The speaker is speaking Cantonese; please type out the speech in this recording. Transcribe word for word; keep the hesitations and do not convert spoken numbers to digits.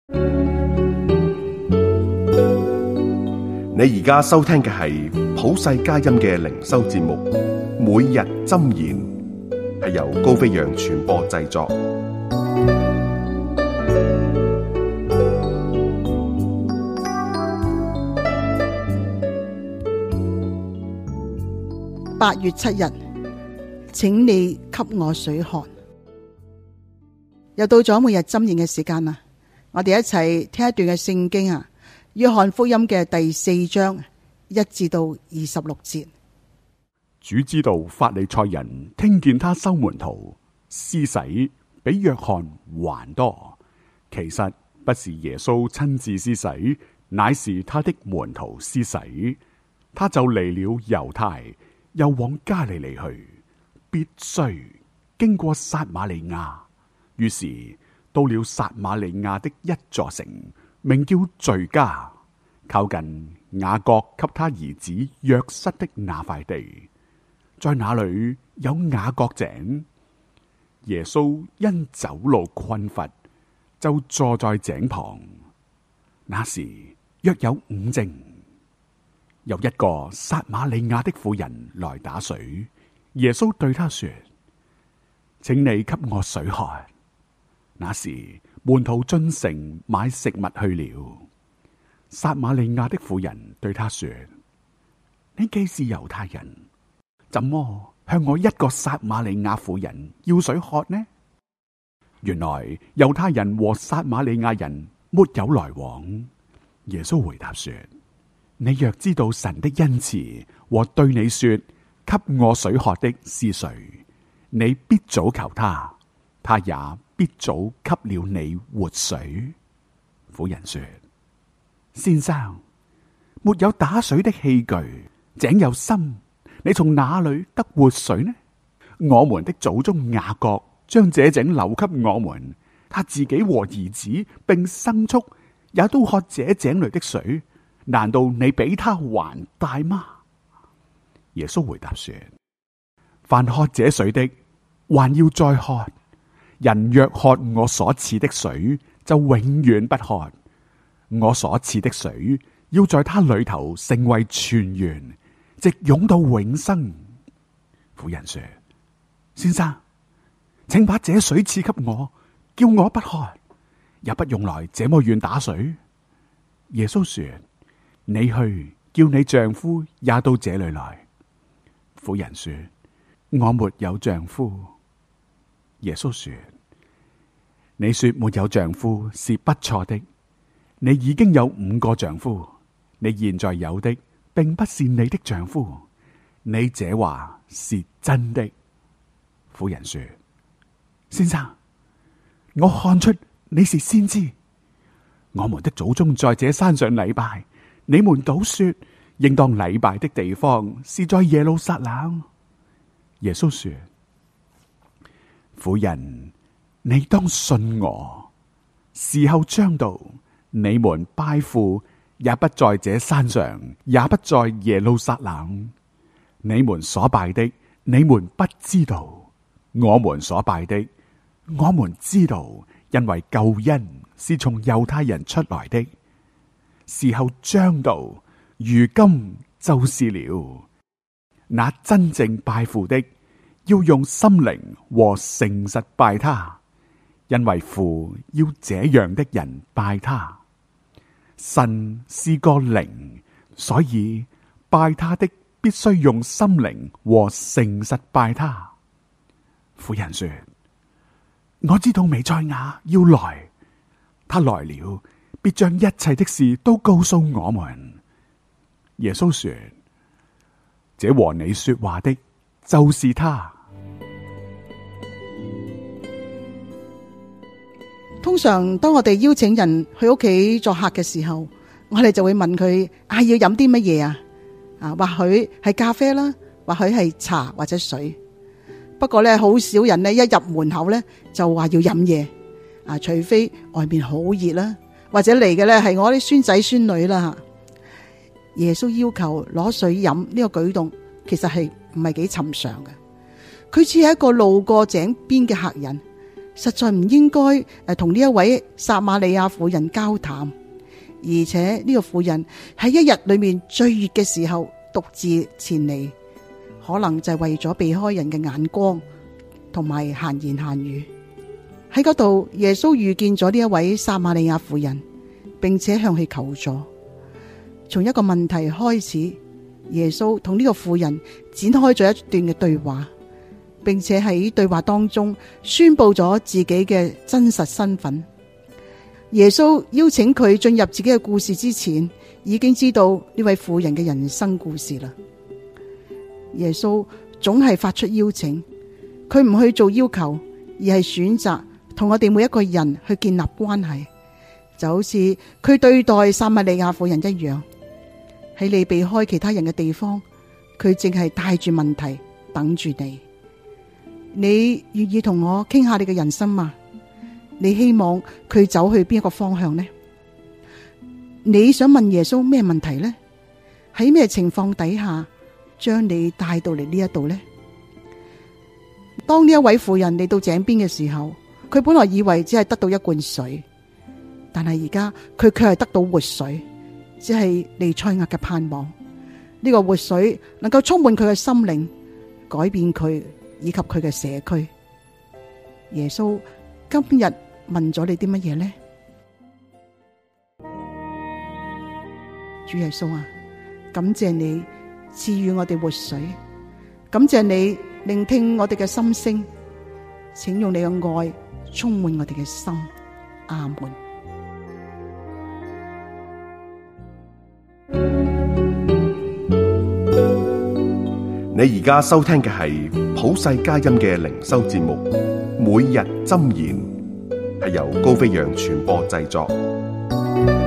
你而家收聽嘅係普世佳音嘅靈修節目，每日箴言，係由高飛揚傳播製作。 八月七日，請你給我水喝。又到咗每日箴言嘅時間啦，我哋一齊聽一段嘅聖經啊，約翰福音嘅第四章一至到二十六節。 主知道法利賽人聽見他收門徒，施洗比約翰還多，其實不是耶穌親自施洗，乃是他的門徒施洗。他就離了猶太，又往加利利去，必須經過撒瑪利亞。於是到了撒瑪利亞的一座城，名叫敘加，靠近雅各給他兒子約瑟的那塊地，在那裏有雅各井。耶穌因走路困乏，就坐在井旁。那時約有午正，有一個撒瑪利亞的婦人來打水。耶穌對他說：請你給我水喝。那時門徒進城買食物去了。撒瑪利亞的婦人對他說：你既是猶太人，怎麼向我一個撒瑪利亞婦人要水喝呢？原來猶太人和撒瑪利亞人沒有來往。耶穌回答說：你若知道神的恩慈和對你說給我水喝的是誰，你必早求他，他也必早給了你活水。婦人說：先生，沒有打水的器具，井又深，你從哪裏得活水呢？我們的祖宗雅各將這井留給我們，他自己和兒子並牲畜也都喝這井裏的水，難道你比他還大嗎？耶穌回答說：凡喝這水的，還要再喝。人若喝我所賜的水，就永遠不渴。我所賜的水，要在他裏頭成為泉源，直湧到永生。婦人說：先生，請把這水賜給我，叫我不渴，也不用來這麼遠打水。耶穌說：你去叫你丈夫也到這裏來。婦人說：我沒有丈夫。耶穌說：你說沒有丈夫是不錯的，你已經有五個丈夫，你現在有的並不是你的丈夫，你這話是真的。婦人說：先生，我看出你是先知。我們的祖宗在這山上禮拜，你們倒說應當禮拜的地方是在耶路撒冷。耶穌說：婦人，你當信我，時候將到，你們拜父也不在這山上，也不在耶路撒冷。你們所拜的，你們不知道；我們所拜的，我們知道，因為救恩是從猶太人出來的。時候將到，如今就是了。那真正拜父的，要用心靈和誠實拜他，因為父要這樣的人拜他。神是個靈，所以拜他的必須用心靈和誠實拜他。婦人說：我知道彌賽亞要來，他來了，必將一切的事都告訴我們。耶穌說：這和你說話的，就是他。 通常當我哋邀請人去屋企作客嘅時候，我哋就會問佢啊，要飲啲乜嘢啊？啊，或許係咖啡啦，或許係茶或者水。不過咧，好少人咧一入門口咧就話要飲嘢啊，除非外面好熱啦，或者嚟嘅咧係我啲孫仔孫女啦。耶穌要求攞水飲呢個舉動，其實係唔係幾尋常嘅。佢只係一個路過井邊嘅客人， 實在唔應該誒同呢一位撒瑪利亞婦人交談，而且呢個婦人喺一日裏面最熱嘅時候獨自前嚟，可能就係為咗避開人嘅眼光同埋閒言閒語。喺嗰度，耶穌遇見咗呢一位撒瑪利亞婦人，並且向佢求助。從一個問題開始，耶穌同呢個婦人展開咗一段嘅對話，並且喺對話當中宣布咗自己嘅真實身份。耶穌邀請佢進入自己嘅故事之前，已經知道呢位婦人嘅人生故事啦。耶穌總係發出邀請，佢唔去做要求，而係選擇同我哋每一個人去建立關係，就好似佢對待撒瑪利亞婦人一樣。喺你避開其他人嘅地方，佢淨係帶住問題等住你。你願意同我傾下你嘅人生嗎？你希望佢走去邊一個方向呢？你想問耶穌咩問題呢？喺咩情況底下將你帶到嚟呢一度呢？當呢一位婦人嚟到井邊嘅時候，佢本來以為只係得到一罐水，但係而家佢卻係得到活水，只係彌賽亞嘅盼望。呢個活水能夠充滿佢嘅心靈，改變佢以及佢嘅社區。耶穌今日問咗你啲乜嘢呢？主耶穌啊，感謝你賜予我哋活水，感謝你聆聽我哋嘅心聲，請用你嘅愛充滿我哋嘅心。阿門。 你而家收聽嘅係普世佳音嘅靈修節目，每日箴言，係由高飛揚傳播製作。